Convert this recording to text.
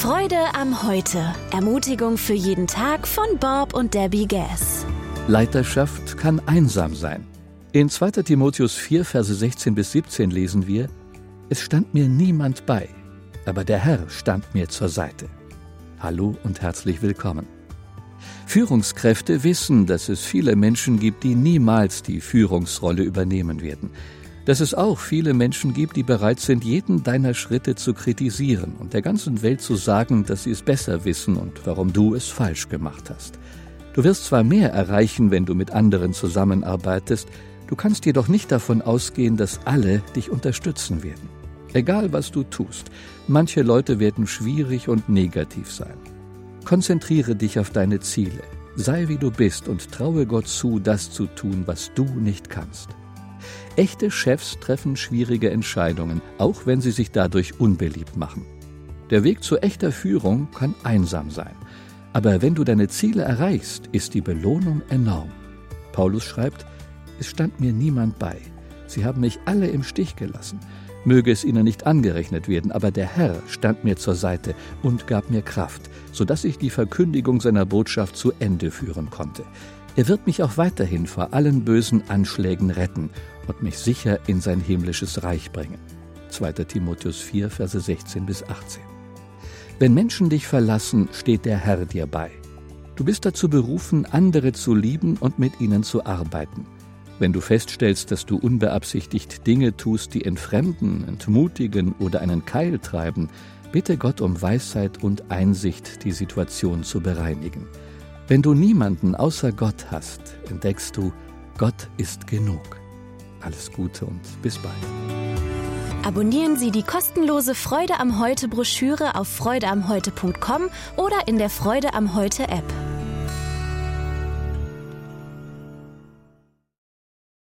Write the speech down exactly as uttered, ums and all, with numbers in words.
Freude am Heute. Ermutigung für jeden Tag von Bob und Debbie Gass. Leiterschaft kann einsam sein. In zweiter Timotheus vier, Verse sechzehn bis siebzehn lesen wir: Es stand mir niemand bei, aber der Herr stand mir zur Seite. Hallo und herzlich willkommen. Führungskräfte wissen, dass es viele Menschen gibt, die niemals die Führungsrolle übernehmen werden. Dass es auch viele Menschen gibt, die bereit sind, jeden deiner Schritte zu kritisieren und der ganzen Welt zu sagen, dass sie es besser wissen und warum du es falsch gemacht hast. Du wirst zwar mehr erreichen, wenn du mit anderen zusammenarbeitest, du kannst jedoch nicht davon ausgehen, dass alle dich unterstützen werden. Egal, was du tust, manche Leute werden schwierig und negativ sein. Konzentriere dich auf deine Ziele, sei wie du bist und traue Gott zu, das zu tun, was du nicht kannst. Echte Chefs treffen schwierige Entscheidungen, auch wenn sie sich dadurch unbeliebt machen. Der Weg zu echter Führung kann einsam sein. Aber wenn du deine Ziele erreichst, ist die Belohnung enorm. Paulus schreibt: Es stand mir niemand bei. Sie haben mich alle im Stich gelassen. Möge es ihnen nicht angerechnet werden, aber der Herr stand mir zur Seite und gab mir Kraft, sodass ich die Verkündigung seiner Botschaft zu Ende führen konnte. Er wird mich auch weiterhin vor allen bösen Anschlägen retten und mich sicher in sein himmlisches Reich bringen. zweiter Timotheus vier, Verse sechzehn bis achtzehn. Wenn Menschen dich verlassen, steht der Herr dir bei. Du bist dazu berufen, andere zu lieben und mit ihnen zu arbeiten. Wenn du feststellst, dass du unbeabsichtigt Dinge tust, die entfremden, entmutigen oder einen Keil treiben, bitte Gott um Weisheit und Einsicht, die Situation zu bereinigen. Wenn du niemanden außer Gott hast, entdeckst du, Gott ist genug. Alles Gute und bis bald. Abonnieren Sie die kostenlose Freude am Heute Broschüre auf freude am heute punkt com oder in der Freude am Heute App.